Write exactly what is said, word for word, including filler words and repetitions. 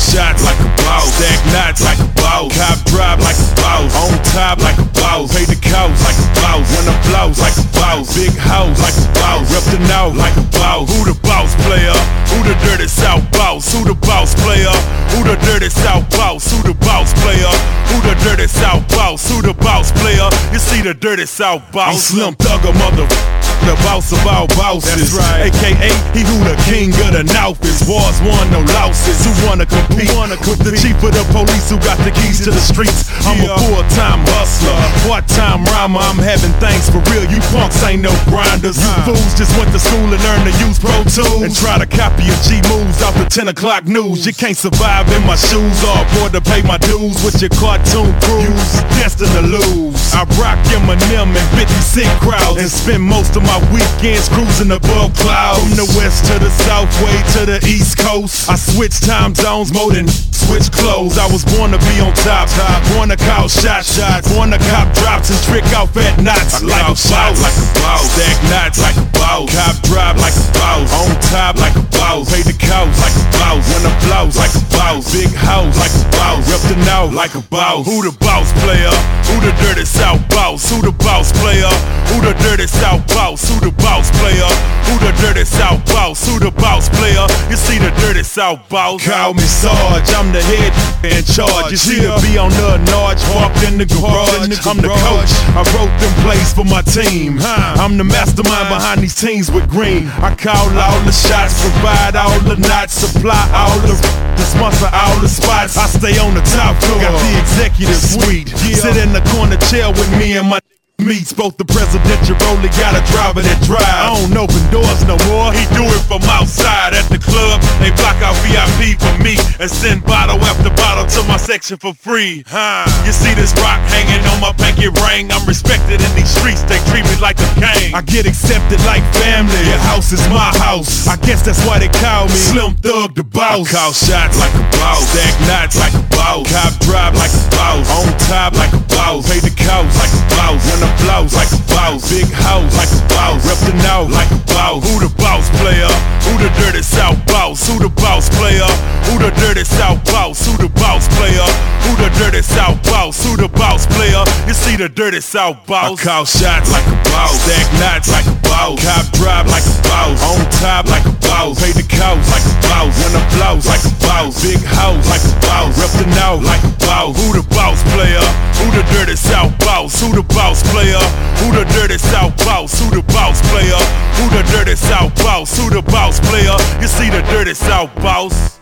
shots like a boss, stack knots like a boss, cop drive like a boss, on top like a boss, pay the cows like a boss, when I blows like a boss, big house like a boss, rep the now like a boss. Who the boss player? Who the dirty South boss? Who the boss player? Who the dirty South boss? Who the boss player? Who the dirty South boss? Who the boss player? You see the dirty South boss? I'm Slim Thugger, mother. The boss of all bosses, right. A K A he who the king of the North is. Wars won, no losses. Who wanna compete? Who wanna compete? With the chief of the police who got the keys to the streets. I'm yeah. a full-time hustler, part-time rhymer. I'm having things for real. You punks ain't no grinders. You fools just went to school and learned to use Pro Tools and try to copy your G moves off the ten o'clock news. You can't survive in my shoes or afford to pay my dues with your cartoon crews. Destined to lose. I rock Eminem and fifty cent crowds and spend most of my weekends cruising above clouds. From the west to the south, way to the east coast. I switch time zones more than switch clothes. I was born to be on top, born to call shots, born to cop drops and trick off at knots. Like a boss, like a boss, stack knots like a boss, cop drive like a boss, on top like a boss, pay the cows like a boss, when I blows like a boss, big house like a boss, rep the now like a boss. Who the boss player? Who the dirty South boss? Who the boss player? Who the dirty South boss? Who the boss player? Who the dirty South boss? Who the boss player? You see the dirty South boss? Call me Sarge, I'm the head in charge. You see the B on the Narge, walked in the garage. I'm the coach, I wrote them plays for my team. I'm the mastermind behind these teams with green. I call all the shots, provide all the knots, supply all the the sponsor all the spots. I stay on the top floor, got the executive suite. Sit in the corner chair with me and my meets. Both the presidential roller got a driver that drive. I don't open doors no more, he do it from outside. At the club, they block out V I P for me and send bottle after bottle to my section for free. Huh. You see this rock hanging on my pinky ring. I'm respected in these streets, they treat me like a king. I get accepted like family, your house is my house. I guess that's why they call me Slim Thug the boss. I call shots like a boss, stack knots like a boss, cop drive like a boss, on top like a boss, pay the cows like a boss, when I blows like a boss, big house like a boss, rep the now like a boss. Who the boss player? Who the dirty South boss? Who the boss player? Who the dirty South boss? Who the boss player? Who the dirty South boss? Who the boss player? You see the dirty South boss? I call shots like a boss, stack knots like a boss, cop drive like a boss, on top like a boss, pay the cows like a boss, when I blows like a boss, big house like a boss, rep the now like a boss. Who the boss player? Who the dirty South boss? Who the boss player? Who the dirty South boss? Who the boss player? Who the dirty South boss? Who the boss player? You see the dirty South boss?